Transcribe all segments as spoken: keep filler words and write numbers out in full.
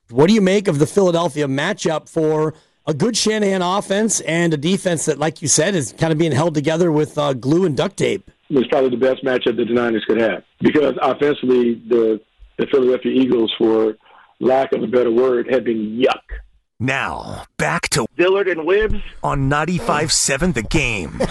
What do you make of the Philadelphia matchup for a good Shanahan offense and a defense that, like you said, is kind of being held together with uh, glue and duct tape? It was probably the best matchup that the Niners could have because offensively, the, the Philadelphia Eagles, for lack of a better word, had been yuck. Now, back to Dillard and Wibbs on ninety-five point seven The Game.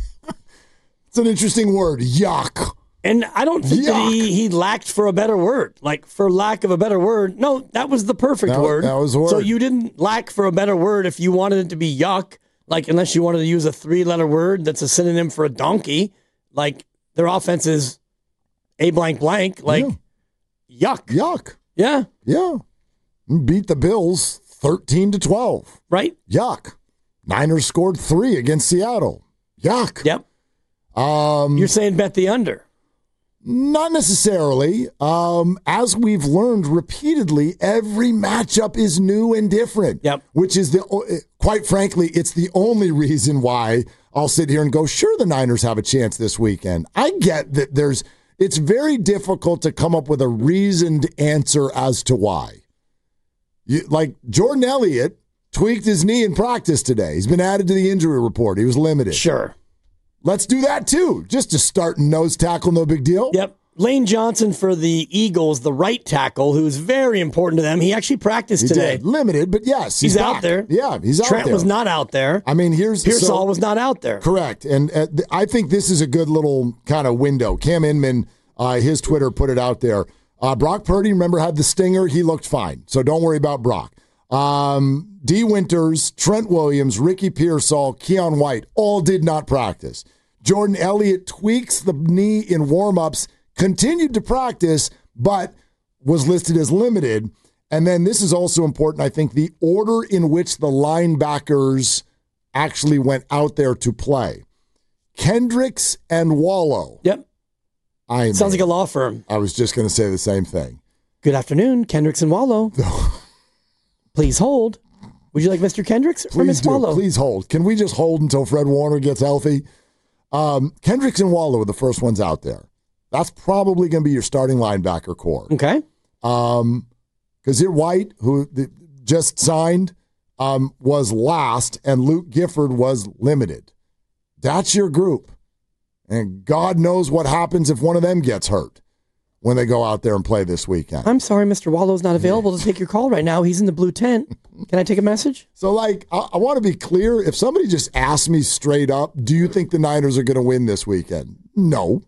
It's an interesting word, yuck. And I don't think that he, he lacked for a better word. Like, for lack of a better word, no, that was the perfect that, word. That was the word. So you didn't lack for a better word if you wanted it to be yuck, like unless you wanted to use a three-letter word that's a synonym for a donkey. Like, their offense is a blank blank, like yeah. yuck. Yuck. Yeah. Yeah. Beat the Bills thirteen to twelve. Right. Yuck. Niners scored three against Seattle. Yuck. Yep. Um, You're saying bet the under. Not necessarily. Um, as we've learned repeatedly, every matchup is new and different. Yep. Which is, the quite frankly, it's the only reason why I'll sit here and go, sure, the Niners have a chance this weekend. I get that there's, it's very difficult to come up with a reasoned answer as to why. You, like Jordan Elliott tweaked his knee in practice today. He's been added to the injury report. He was limited. Sure. Let's do that too. Just to start nose tackle, no big deal. Yep. Lane Johnson for the Eagles, the right tackle, who's very important to them. He actually practiced he today. Did. Limited, but yes, he's, he's back. out there. Yeah, he's out Trent there. was not out there. I mean, here's Pearsall so, was not out there. Correct, and uh, th- I think this is a good little kind of window. Cam Inman, uh, his Twitter put it out there. Uh, Brock Purdy, remember, had the stinger. He looked fine, so don't worry about Brock. Um, D. Winters, Trent Williams, Ricky Pearsall, Keon White all did not practice. Jordan Elliott tweaks the knee in warmups, continued to practice, but was listed as limited. And then this is also important, I think, the order in which the linebackers actually went out there to play. Kendricks and Wallow. Yep. I Sounds like a law firm. I was just going to say the same thing. Good afternoon, Kendricks and Wallow. Please hold. Would you like Mister Kendricks or Please Miss do. Wallow? Please hold. Can we just hold until Fred Warner gets healthy? Um, Kendricks and Wallow are the first ones out there. That's probably going to be your starting linebacker core. Okay. Um, because here White, who the, just signed, um, was last, and Luke Gifford was limited. That's your group. And God knows what happens if one of them gets hurt when they go out there and play this weekend. I'm sorry, Mister Wallow's not available to take your call right now. He's in the blue tent. Can I take a message? So, like, I, I want to be clear. If somebody just asked me straight up, do you think the Niners are going to win this weekend? No.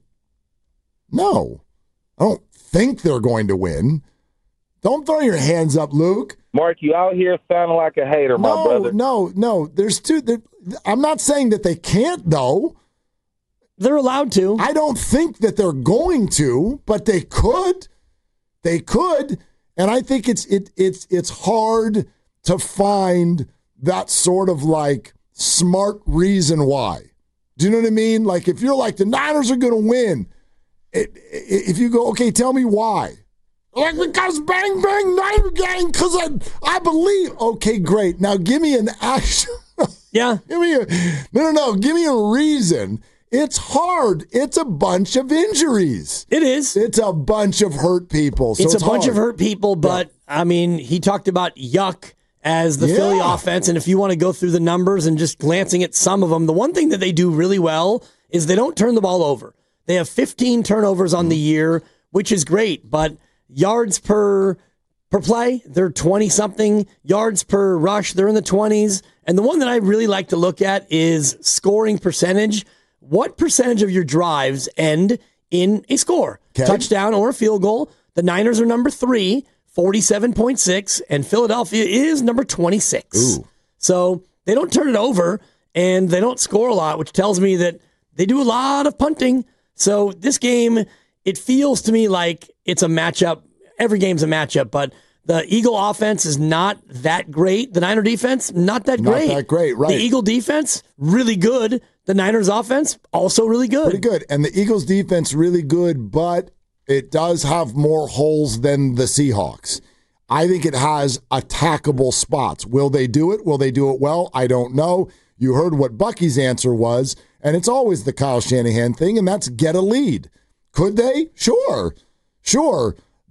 No. I don't think they're going to win. Don't throw your hands up, Luke. Mark, you out here sounding like a hater, my no, brother. No, no, There's two. There, I'm not saying that they can't, though. They're allowed to. I don't think that they're going to, but they could. They could. And I think it's it it's it's hard to find that sort of like smart reason why. Do you know what I mean? Like if you're like the Niners are going to win, it, it, if you go, okay, tell me why. Like because bang bang Niner gang, because I I believe. Okay, great. Now give me an action. Yeah. give me a no no no. Give me a reason. It's hard. It's a bunch of injuries. It is. It's a bunch of hurt people. So it's, it's a bunch hard. of hurt people, but yeah. I mean, he talked about yuck as the yeah. Philly offense. And if you want to go through the numbers and just glancing at some of them, the one thing that they do really well is they don't turn the ball over. They have fifteen turnovers on the year, which is great, but yards per per play, they're twenty something. Yards per rush, they're in the twenties. And the one that I really like to look at is scoring percentage. What percentage of your drives end in a score? Okay. Touchdown or a field goal. The Niners are number three, forty-seven point six, and Philadelphia is number twenty-six. Ooh. So they don't turn it over, and they don't score a lot, which tells me that they do a lot of punting. So this game, it feels to me like it's a matchup. Every game's a matchup, but the Eagle offense is not that great. The Niner defense, not that great. Not that great, right. The Eagle defense, really good. The Niners offense, also really good. Pretty good. And the Eagles defense, really good, but it does have more holes than the Seahawks. I think it has attackable spots. Will they do it? Will they do it well? I don't know. You heard what Bucky's answer was, and it's always the Kyle Shanahan thing, and that's get a lead. Could they? Sure. Sure.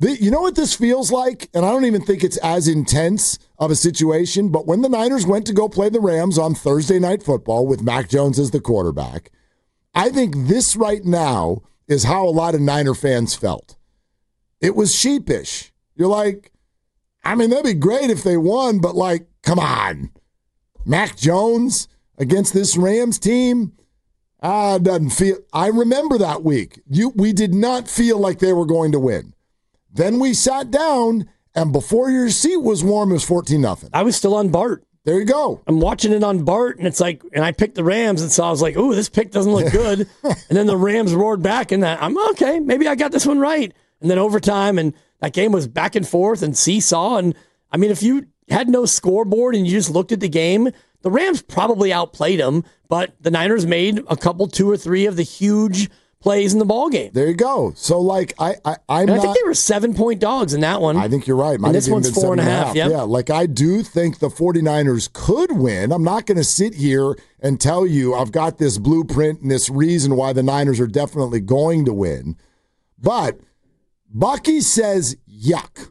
The, you know what this feels like? And I don't even think it's as intense of a situation, but when the Niners went to go play the Rams on Thursday Night Football with Mac Jones as the quarterback, I think this right now is how a lot of Niner fans felt. It was sheepish. You're like, I mean, that'd be great if they won, but like, come on. Mac Jones against this Rams team? Ah, doesn't feel. I remember that week. You, we did not feel like they were going to win. Then we sat down, and before your seat was warm, it was fourteen nothing. I was still on Bart. There you go. I'm watching it on Bart, and it's like, and I picked the Rams, and so I was like, ooh, this pick doesn't look good. And then the Rams roared back, and that I'm okay. Maybe I got this one right. And then overtime, and that game was back and forth and seesaw. And I mean, if you had no scoreboard and you just looked at the game, the Rams probably outplayed them, but the Niners made a couple, two or three of the huge plays in the ball game. There you go. So, like, I, I, I'm and I not. think they were seven point dogs in that one. I think you're right. Might and this have one's been four and a half. half. Yep. Yeah, like I do think the 49ers could win. I'm not going to sit here and tell you I've got this blueprint and this reason why the Niners are definitely going to win. But Bucky says yuck.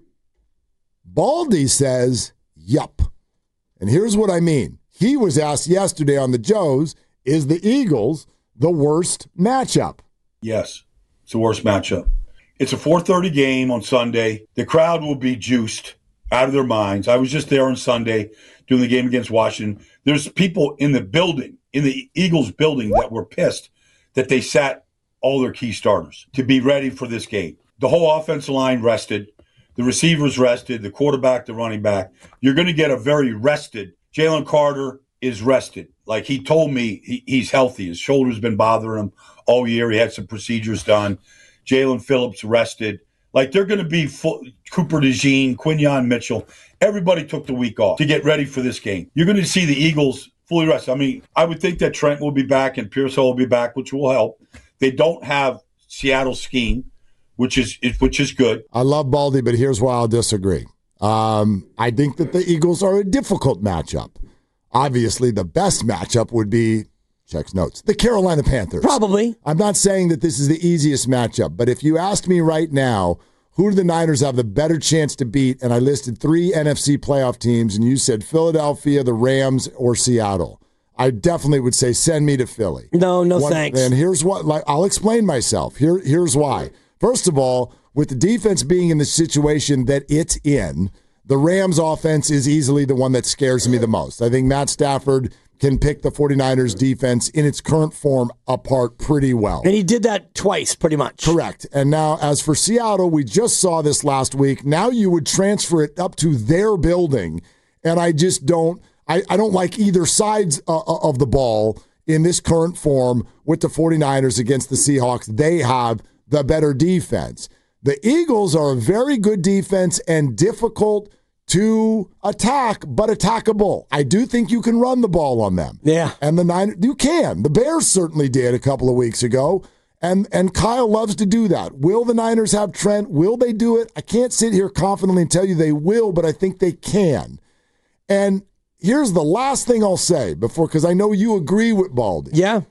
Baldy says yup. And here's what I mean. He was asked yesterday on the Joes, is the Eagles the worst matchup? Yes, it's the worst matchup. It's a four thirty game on Sunday. The crowd will be juiced out of their minds. I was just there on Sunday doing the game against Washington. There's people in the building, in the Eagles building, that were pissed that they sat all their key starters to be ready for this game. The whole offensive line rested. The receivers rested. The quarterback, the running back. You're going to get a very rested. Jalen Carter is rested. Like he told me, he, he's healthy. His shoulder's been bothering him all year. He had some procedures done. Jalen Phillips rested. Like they're going to be full, Cooper DeJean, Quinyon Mitchell. Everybody took the week off to get ready for this game. You're going to see the Eagles fully rested. I mean, I would think that Trent will be back and Pearsall will be back, which will help. They don't have Seattle's scheme, which is which is good. I love Baldy, but here's why I'll disagree. Um, I think that the Eagles are a difficult matchup. Obviously, the best matchup would be, checks notes, the Carolina Panthers. Probably. I'm not saying that this is the easiest matchup, but if you asked me right now, who do the Niners have the better chance to beat, and I listed three N F C playoff teams, and you said Philadelphia, the Rams, or Seattle, I definitely would say send me to Philly. No, no One, thanks. And here's what, like, I'll explain myself. Here, here's why. First of all, with the defense being in the situation that it's in, the Rams offense is easily the one that scares me the most. I think Matt Stafford can pick the 49ers defense in its current form apart pretty well. And he did that twice, pretty much. Correct. And now, as for Seattle, we just saw this last week. Now you would transfer it up to their building, and I just don't I, I don't like either sides uh, of the ball in this current form with the 49ers against the Seahawks. They have the better defense. The Eagles are a very good defense and difficult to attack, but attackable. I do think you can run the ball on them. Yeah. And the Niners, you can. The Bears certainly did a couple of weeks ago, and, and Kyle loves to do that. Will the Niners have Trent? Will they do it? I can't sit here confidently and tell you they will, but I think they can. And here's the last thing I'll say before, because I know you agree with Baldy. Yeah.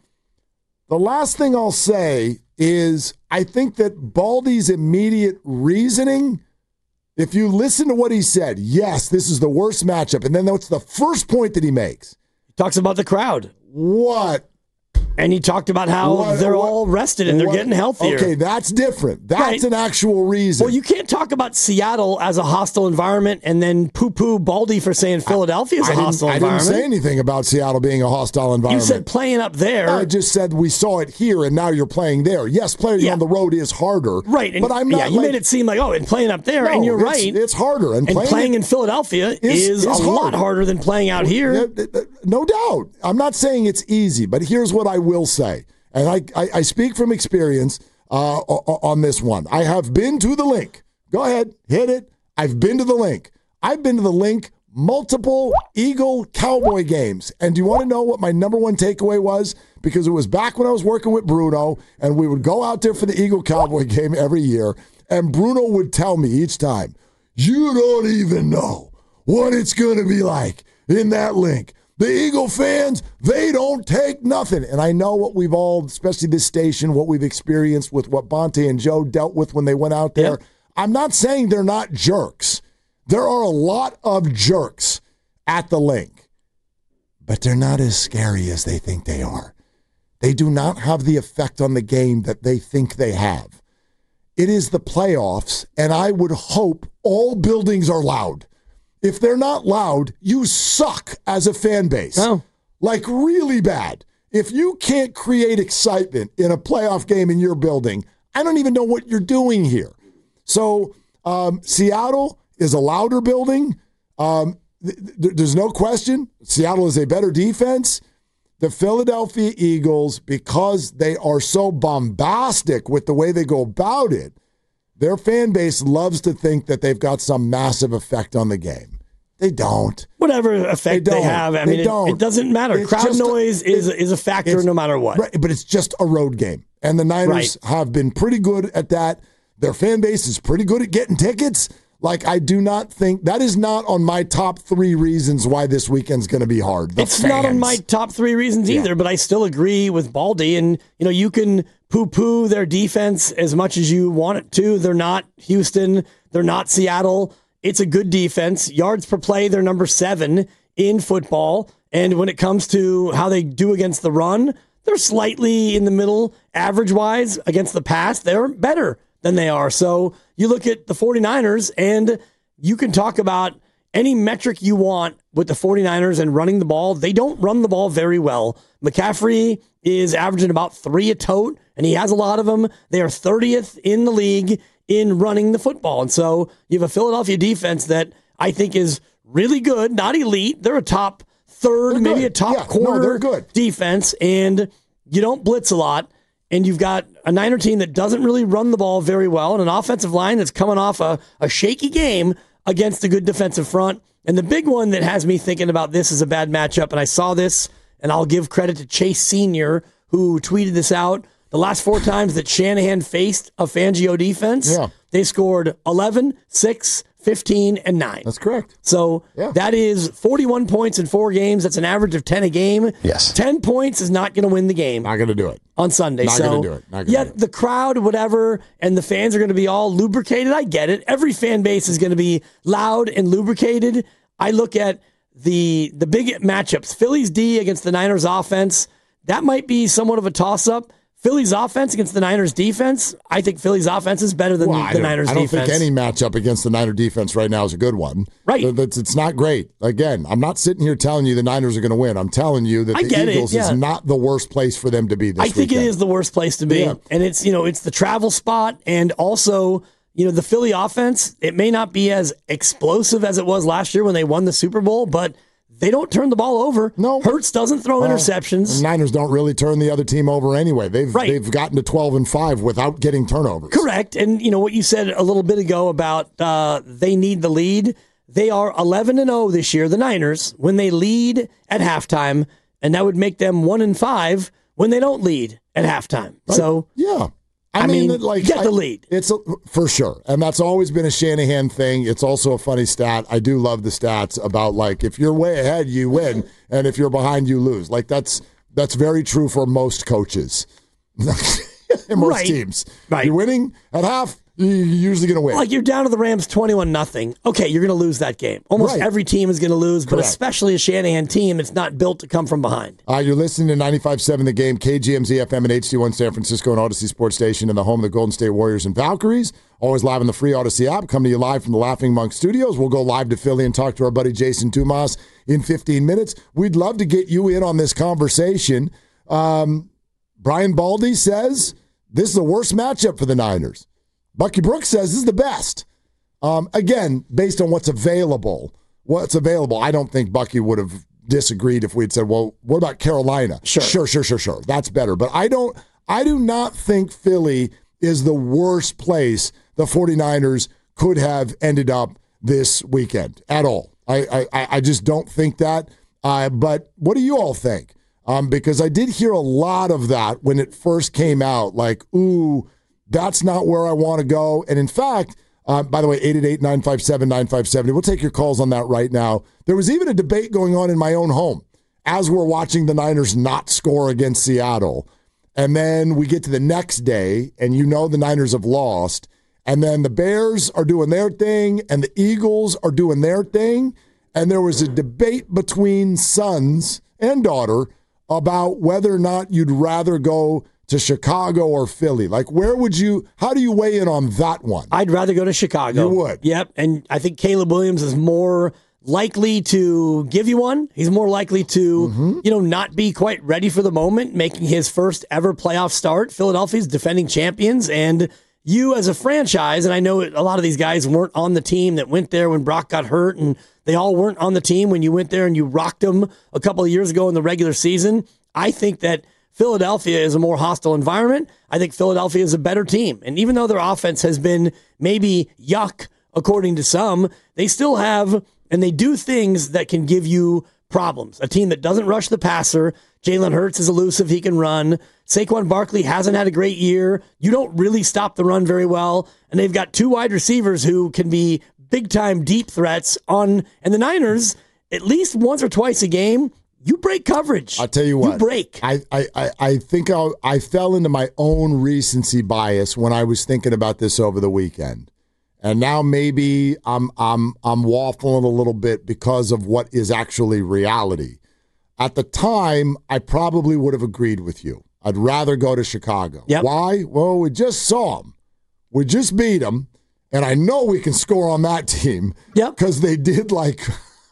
The last thing I'll say is I think that Baldy's immediate reasoning, if you listen to what he said, yes, this is the worst matchup. And then that's the first point that he makes. He talks about the crowd. What? And he talked about how What- they're what- all rested and they're what- getting healthier. Okay, that's different. That's Right. an actual reason. Well, you can't talk about Seattle as a hostile environment and then poo-poo Baldy for saying Philadelphia is a I didn't, hostile I didn't environment. say anything about Seattle being a hostile You environment. said playing up there. I just said we saw it here, and now you're playing there. Yes, playing Yeah. on the road is harder. Right. And but I'm not yeah, you like, made it seem like, oh, and playing up there, no, and you're it's, right. It's harder. And, and playing, playing it- in Philadelphia is- is, is a hard. lot harder than playing out here. Yeah, th- th- no doubt. I'm not saying it's easy, but here's what I will say. And I, I, I speak from experience uh, o- on this one. I have been to the link. Go ahead, hit it. I've been to the link. I've been to the link multiple Eagle Cowboy games. And do you want to know what my number one takeaway was? Because it was back when I was working with Bruno, and we would go out there for the Eagle Cowboy game every year, and Bruno would tell me each time, you don't even know what it's going to be like in that link. The Eagle fans, they don't take nothing. And I know what we've all, especially this station, what we've experienced with what Bonte and Joe dealt with when they went out there. Yep. I'm not saying they're not jerks. There are a lot of jerks at the Link, but they're not as scary as they think they are. They do not have the effect on the game that they think they have. It is the playoffs, and I would hope all buildings are loud. If they're not loud, you suck as a fan base. Oh. Like really bad. If you can't create excitement in a playoff game in your building, I don't even know what you're doing here. So um, Seattle is a louder building. Um, th- th- there's no question. Seattle is a better defense. The Philadelphia Eagles, because they are so bombastic with the way they go about it, their fan base loves to think that they've got some massive effect on the game. They don't. Whatever effect they, they have, I they mean, don't. It, it doesn't matter. It's Crowd just noise a, is it, is a factor no matter what. Right, but it's just a road game. And the Niners right. have been pretty good at that. Their fan base is pretty good at getting tickets. Like, I do not think that is not on my top three reasons why this weekend's going to be hard. The it's fans. not on my top three reasons either, yeah. but I still agree with Baldy. And, you know, you can poo-poo their defense as much as you want it to. They're not Houston. They're not Seattle. It's a good defense. Yards per play, they're number seven in football. And when it comes to how they do against the run, they're slightly in the middle, average-wise, against the pass. They're better than they are. So you look at the 49ers, and you can talk about any metric you want with the 49ers and running the ball. They don't run the ball very well. McCaffrey is averaging about three a tote, and he has a lot of them. They are thirtieth in the league in running the football. And so you have a Philadelphia defense that I think is really good, not elite. They're a top third, they're maybe good. a top yeah, quarter no, they're good. defense, and you don't blitz a lot. And you've got a Niner team that doesn't really run the ball very well, and an offensive line that's coming off a, a shaky game against a good defensive front. And the big one that has me thinking about this is a bad matchup, and I saw this, and I'll give credit to Chase Senior, who tweeted this out. The last four times that Shanahan faced a Fangio defense, yeah. they scored eleven, six, fifteen, and nine. That's correct. So yeah. that is forty-one points in four games. That's an average of ten a game. Yes. ten points is not going to win the game. Not going to do it. On Sunday. Not so, going to do it. Not gonna yeah, do it. the crowd, whatever, and the fans are going to be all lubricated. I get it. Every fan base is going to be loud and lubricated. I look at the the big matchups. Philly's D against the Niners offense. That might be somewhat of a toss-up. Philly's offense against the Niners defense, I think Philly's offense is better than well, the Niners defense. I don't defense. think any matchup against the Niner defense right now is a good one. Right. It's, it's not great. Again, I'm not sitting here telling you the Niners are going to win. I'm telling you that I the Eagles it, yeah. is not the worst place for them to be this I think weekend. it is the worst place to be. Yeah. And it's, you know, it's the travel spot, and also, you know, the Philly offense, it may not be as explosive as it was last year when they won the Super Bowl, but they don't turn the ball over. No. Hurts doesn't throw well, interceptions. The Niners don't really turn the other team over anyway. They've right. they've gotten to twelve and five without getting turnovers. Correct. And you know what you said a little bit ago about uh, they need the lead. They are eleven and oh this year, the Niners, when they lead at halftime, and that would make them one and five when they don't lead at halftime. Right. So yeah. I, I mean, mean, like get the I, lead. It's a, for sure. And that's always been a Shanahan thing. It's also a funny stat. I do love the stats about, like, if you're way ahead, you win. And if you're behind, you lose. Like, that's that's very true for most coaches and most right. teams. Right. You're winning at half, you're usually going to win. Like, you're down to the Rams twenty-one nothing. Okay, you're going to lose that game. Almost right. every team is going to lose, but Correct. especially a Shanahan team, it's not built to come from behind. Uh, you're listening to ninety-five point seven The Game, K G M Z F M and H D one San Francisco and Odyssey Sports Station, and the home of the Golden State Warriors and Valkyries. Always live on the free Odyssey app. Coming to you live from the Laughing Monk Studios. We'll go live to Philly and talk to our buddy Jason Dumas in fifteen minutes. We'd love to get you in on this conversation. Um, Brian Baldy says this is the worst matchup for the Niners. Bucky Brooks says this is the best. Um, again, based on what's available, what's available, I don't think Bucky would have disagreed if we'd said, well, what about Carolina? Sure. Sure, sure, sure, sure. That's better. But I don't, I do not think Philly is the worst place the 49ers could have ended up this weekend at all. I, I, I just don't think that. Uh, but what do you all think? Um, because I did hear a lot of that when it first came out, like, ooh, that's not where I want to go. And in fact, uh, by the way, eight eight eight, nine five seven, nine five seven zero. We'll take your calls on that right now. There was even a debate going on in my own home as we're watching the Niners not score against Seattle. And then we get to the next day, and you know the Niners have lost. And then the Bears are doing their thing, and the Eagles are doing their thing. And there was a debate between sons and daughter about whether or not you'd rather go to Chicago or Philly. Like, where would you, how do you weigh in on that one? I'd rather go to Chicago. You would? Yep. And I think Caleb Williams is more likely to give you one. He's more likely to, mm-hmm. you know, not be quite ready for the moment, making his first ever playoff start. Philadelphia's defending champions, and you as a franchise, and I know a lot of these guys weren't on the team that went there when Brock got hurt, and they all weren't on the team when you went there and you rocked them a couple of years ago in the regular season. I think that Philadelphia is a more hostile environment. I think Philadelphia is a better team. And even though their offense has been maybe yuck, according to some, they still have, and they do things that can give you problems. A team that doesn't rush the passer. Jalen Hurts is elusive. He can run. Saquon Barkley hasn't had a great year. You don't really stop the run very well. And they've got two wide receivers who can be big-time deep threats on, and the Niners, at least once or twice a game, you break coverage. I'll tell you what. You break. I, I, I think I, I fell into my own recency bias when I was thinking about this over the weekend. And now maybe I'm I'm I'm waffling a little bit because of what is actually reality. At the time, I probably would have agreed with you. I'd rather go to Chicago. Yep. Why? Well, we just saw them. We just beat them. And I know we can score on that team. Yep. Because they did like...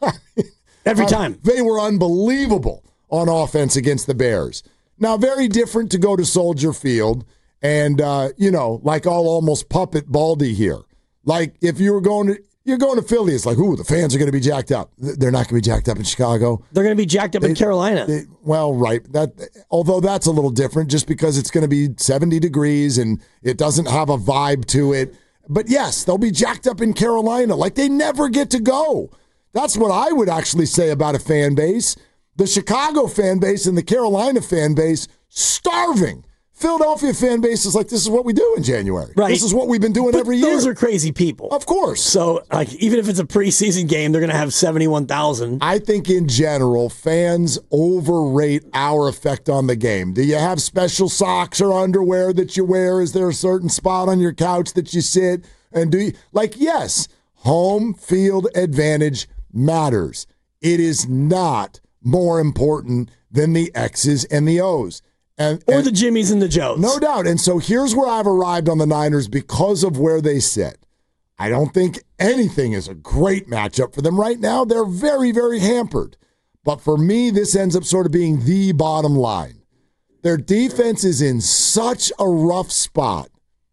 Every time. Uh, they were unbelievable on offense against the Bears. Now, very different to go to Soldier Field and, uh, you know, like I'll almost puppet Baldy here. Like, if you were going to, you're going to Philly, it's like, ooh, the fans are going to be jacked up. They're not going to be jacked up in Chicago. They're going to be jacked up they, in Carolina. They, well, right. That, although that's a little different just because it's going to be seventy degrees and it doesn't have a vibe to it. But yes, they'll be jacked up in Carolina. Like, they never get to go. That's what I would actually say about a fan base. The Chicago fan base and the Carolina fan base, starving. Philadelphia fan base is like, this is what we do in January. Right. This is what we've been doing but every year. Those are crazy people. Of course. So, like, even if it's a preseason game, they're going to have seventy-one thousand. I think in general, fans overrate our effect on the game. Do you have special socks or underwear that you wear? Is there a certain spot on your couch that you sit? And do you, like, yes, home field advantage matters. It is not more important than the X's and the O's. And, or and, the Jimmies and the Joes. No doubt. And so here's where I've arrived on the Niners because of where they sit. I don't think anything is a great matchup for them right now. They're very, very hampered. But for me, this ends up sort of being the bottom line. Their defense is in such a rough spot.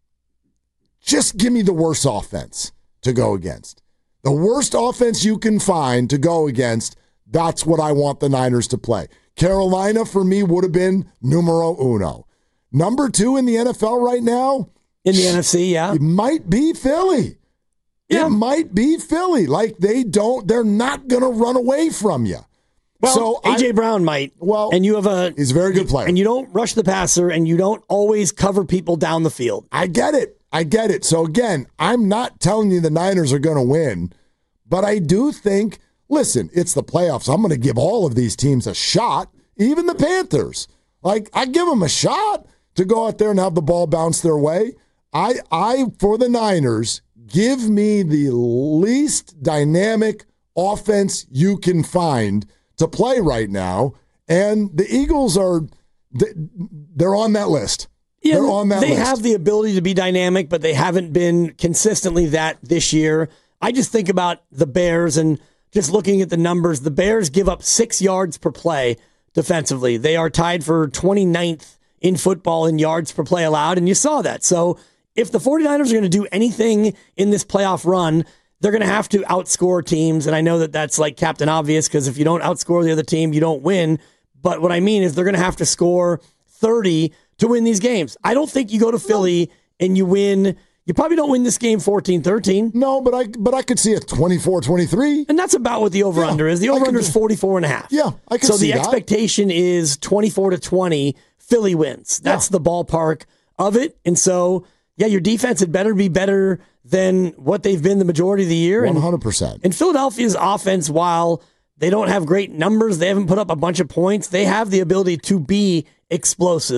Just give me the worst offense to go against. The worst offense you can find to go against, that's what I want the Niners to play. Carolina, for me, would have been numero uno. Number two in the N F L right now? In the N F C, yeah. It might be Philly. Yeah. It might be Philly. Like, they don't, they're not going to run away from you. Well, so A J I, Brown might. Well, and you have a he's a very good player. And you don't rush the passer, and you don't always cover people down the field. I get it. I get it. So, again, I'm not telling you the Niners are going to win, but I do think, listen, it's the playoffs. I'm going to give all of these teams a shot, even the Panthers. Like, I give them a shot to go out there and have the ball bounce their way. I, I for the Niners, give me the least dynamic offense you can find to play right now, and the Eagles are, they're on that list. Yeah, They're on that they list. have the ability to be dynamic, but they haven't been consistently that this year. I just think about the Bears and just looking at the numbers. The Bears give up six yards per play defensively. They are tied for twenty-ninth in football in yards per play allowed, and you saw that. So if the 49ers are going to do anything in this playoff run, they're going to have to outscore teams, and I know that that's like Captain Obvious because if you don't outscore the other team, you don't win. But what I mean is they're going to have to score thirty to win these games. I don't think you go to Philly and you win. You probably don't win this game fourteen thirteen. No, but I but I could see a twenty-four twenty-three. And that's about what the over-under yeah, is. The over-under is forty-four and a half. Yeah, I can so see the that. expectation is twenty-four to twenty, Philly wins. That's yeah. the ballpark of it. And so, yeah, your defense had better be better than what they've been the majority of the year. one hundred percent. And, and Philadelphia's offense, while they don't have great numbers, they haven't put up a bunch of points, they have the ability to be explosive.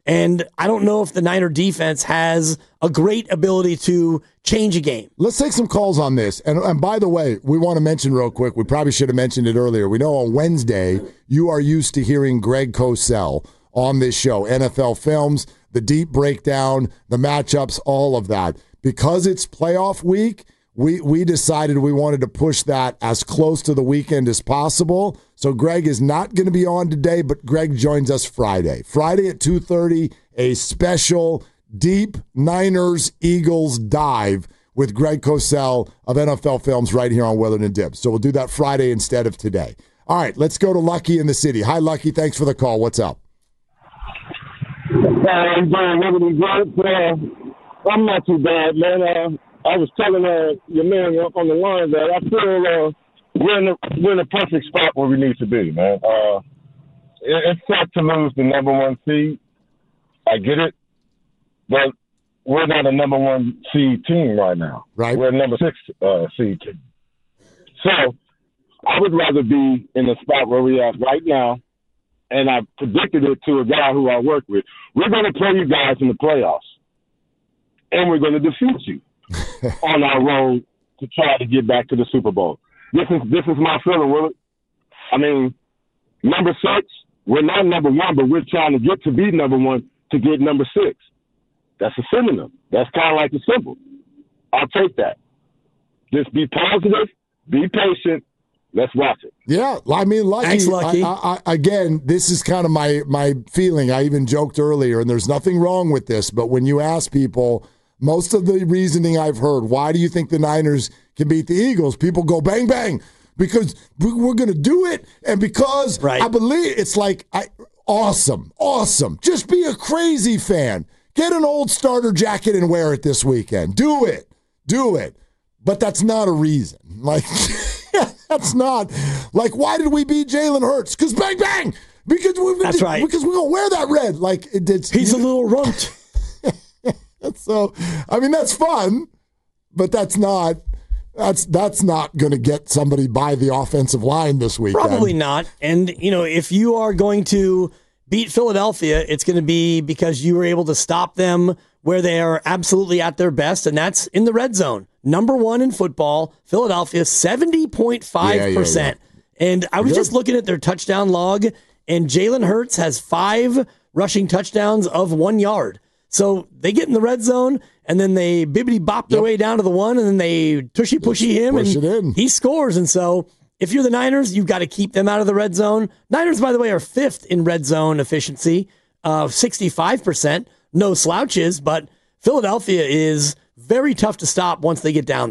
And I don't know if the Niner defense has a great ability to change a game. Let's take some calls on this. And, and by the way, we want to mention real quick, we probably should have mentioned it earlier. We know on Wednesday, you are used to hearing Greg Cosell on this show. N F L Films, the deep breakdown, the matchups, all of that. Because it's playoff week, we, we decided we wanted to push that as close to the weekend as possible. So Greg is not going to be on today, but Greg joins us Friday. Friday at two thirty, a special deep Niners Eagles dive with Greg Cosell of N F L Films right here on Willard and Dibs. So we'll do that Friday instead of today. All right, let's go to Lucky in the city. Hi, Lucky. Thanks for the call. What's up? I'm doing good. Uh, I'm not too bad, man. Uh, I was telling uh, your man on the line that I feel uh, we're, in the, we're in the perfect spot where we need to be, man. Uh, it, it's tough to lose the number one seed. I get it. But we're not a number one seed team right now. Right. We're a number six uh, seed team. So I would rather be in the spot where we're at right now, and I predicted it to a guy who I work with. We're going to play you guys in the playoffs, and we're going to defeat you on our road to try to get back to the Super Bowl. This is this is my feeling, Willard. I mean, number six, we're not number one, but we're trying to get to be number one to get number six. That's a synonym. That's kind of like the symbol. I'll take that. Just be positive, be patient. Let's watch it. Yeah, I mean, Lucky. Thanks, Lucky. I, I, I, again, this is kind of my my feeling. I even joked earlier, and there's nothing wrong with this, but when you ask people, most of the reasoning I've heard, why do you think the Niners can beat the Eagles? People go, bang, bang, because we're going to do it, and because right. I believe it's like, I, awesome, awesome. Just be a crazy fan. Get an old starter jacket and wear it this weekend. Do it. Do it. But that's not a reason. Like, that's not. Like, why did we beat Jalen Hurts? Because bang, bang. Because we, that's right. Because we're going to wear that red. Like, it, it's. He's a little runt. So, I mean, that's fun, but that's not. That's that's not going to get somebody by the offensive line this weekend. Probably not. And, you know, if you are going to beat Philadelphia, it's going to be because you were able to stop them where they are absolutely at their best, and that's in the red zone. Number one in football, Philadelphia, seventy point five percent. Yeah, yeah, yeah. And I was Good. just looking at their touchdown log, and Jalen Hurts has five rushing touchdowns of one yard. So they get in the red zone, and then they bibbity-bop their yep. way down to the one, and then they tushy-pushy him, Push and he scores. And so if you're the Niners, you've got to keep them out of the red zone. Niners, by the way, are fifth in red zone efficiency, uh, sixty-five percent. No slouches, but Philadelphia is very tough to stop once they get down there.